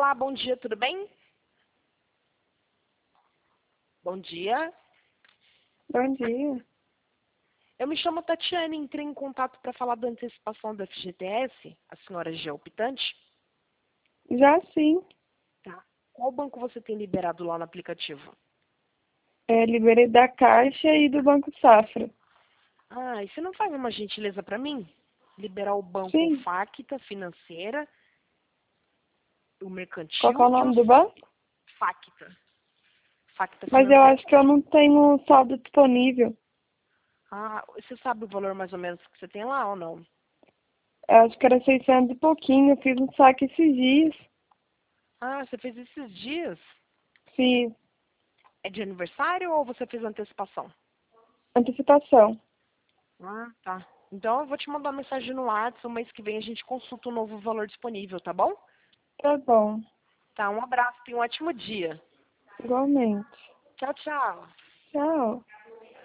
Olá, bom dia, tudo bem? Bom dia. Bom dia. Eu me chamo Tatiane e entrei em contato para falar da antecipação do FGTS. A senhora já é optante? Já sim, Tá. Qual banco você tem liberado lá no aplicativo? liberei da Caixa e do Banco Safra. Ah, e você não faz uma gentileza para mim? Liberar o banco Sim. Facta Financeira, o Qual que é Mercantil o e nome o do banco? Facta. Facta Mas eu Financeira. acho que eu não tenho saldo disponível. Ah, você sabe o valor mais ou menos que você tem lá ou não? Eu acho que era 600 e pouquinho. Eu fiz um saque esses dias. Ah, você fez esses dias? Fiz É de aniversário ou você fez antecipação? antecipação. Ah, tá. Então eu vou te mandar uma mensagem no WhatsApp, o mês que vem a gente consulta o novo valor disponível, tá bom? Tá bom. Tá, um abraço, tenha um ótimo dia. Igualmente. Tchau, tchau. Tchau.